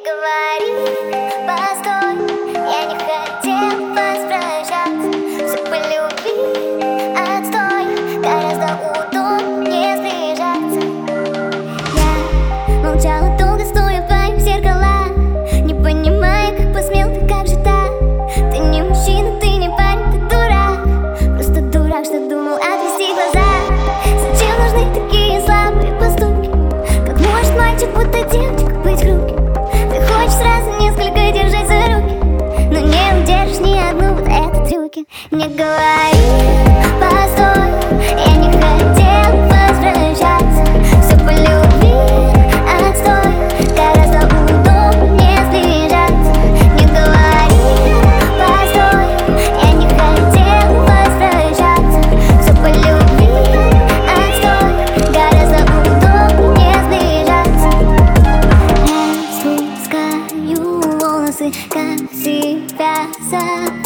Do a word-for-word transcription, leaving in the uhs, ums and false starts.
говори, постой, я не хотел возвращаться. Все по любви, отстой, гораздо удобнее сближаться. Я молчала долго, стоя в твоих зеркалах, не понимая, как посмел ты, как же так? Ты не мужчина, ты не парень, ты дурак. Просто дурак, что думал отвести глаза. Зачем нужны такие слабые поступки? Как может мальчик, будто девочка, быть хрупким? Ты хочешь сразу несколько держать за руки, но не удержишь ни одну, вот это трюки. Не говори, постой, я не хотел возвращаться. Все по любви, отстой, гораздо удобнее сближаться. Не говори, постой, я не хотел возвращаться. Все по любви, отстой, гораздо удобнее сближаться. Распускаю волосы, как себя сам.